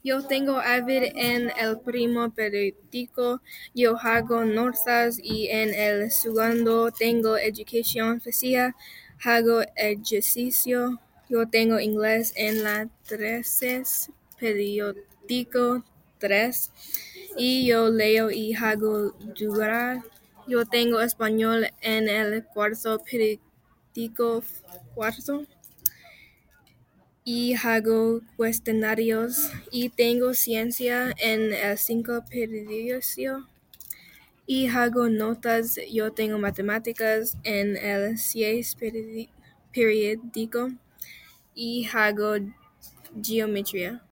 Yo tengo Avid en el primo periódico, yo hago notas y en el segundo tengo educación física, hago ejercicio, yo tengo inglés en la 13 periódico 3 y yo leo y hago jugar. Yo tengo español en el cuarto periódico cuarto y hago cuestionarios y tengo ciencia en el 5 periódico y hago notas. Yo tengo matemáticas en el 6 periódico y hago geometría.